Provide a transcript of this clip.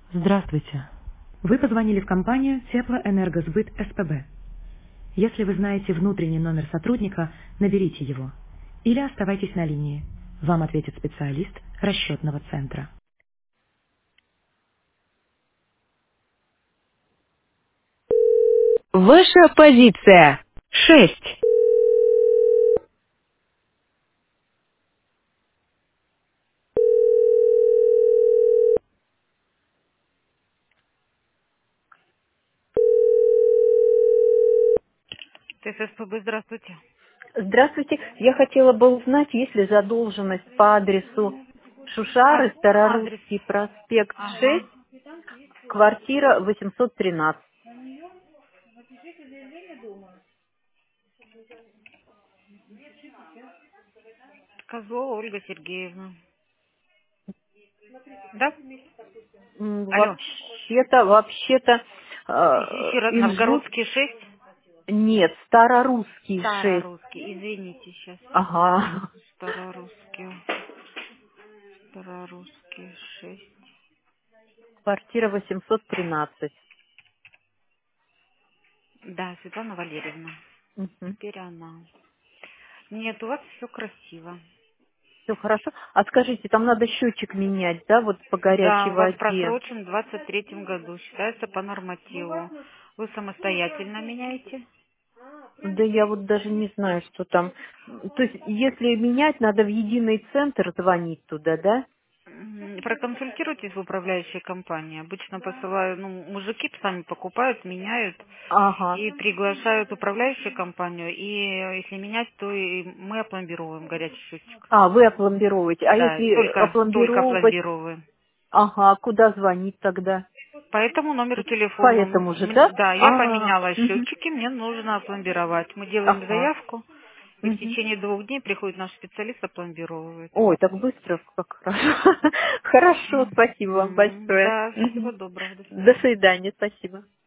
Здравствуйте. Вы позвонили в компанию Теплоэнергосбыт СПБ. Если вы знаете внутренний номер сотрудника, наберите его. Или оставайтесь на линии. Вам ответит специалист расчетного центра. Ваша позиция. 6. ТССПБ, здравствуйте. Здравствуйте. Я хотела бы узнать, есть ли задолженность по адресу Шушары, Адрес. Старорусский проспект Ага. 6, квартира 813. Козлова Ольга Сергеевна. Да? Алло. Вообще-то, Еще раз. Инжут, Новгородский 6. нет, Старорусский 6. Старорусский. Извините, сейчас. Ага, Старорусский. Старорусский 6. квартира 813. Да, Светлана Валерьевна. Все Теперь она. Нет, у вас все красиво. хорошо. А скажите, там надо счетчик менять, да, вот по горячей Да, у вас воде? просрочен в 23 году. Считается по нормативу. Вы самостоятельно меняете? Да я вот даже не знаю, что там. То есть, если менять, надо в единый центр звонить туда, да? Проконсультируйтесь в управляющей компании. Обычно посылаю, мужики сами покупают, меняют Ага. и приглашают управляющую компанию. И если менять, то и мы опломбируем горячий счетчик. А, вы опломбировываете. А Да, если только опломбировывать, опломбируем. ага, куда звонить тогда? По этому номеру По телефона. этому же, да? Да, я А, поменяла мгм. счетчики, мне нужно опломбировать. Мы делаем Ага. заявку, и в Мгм. течение 2 дней приходит наш специалист, опломбирует. Ой, так быстро, как хорошо. Хорошо, спасибо вам большое. Да, всего Мгм. доброго, до До свидания. свидания, спасибо.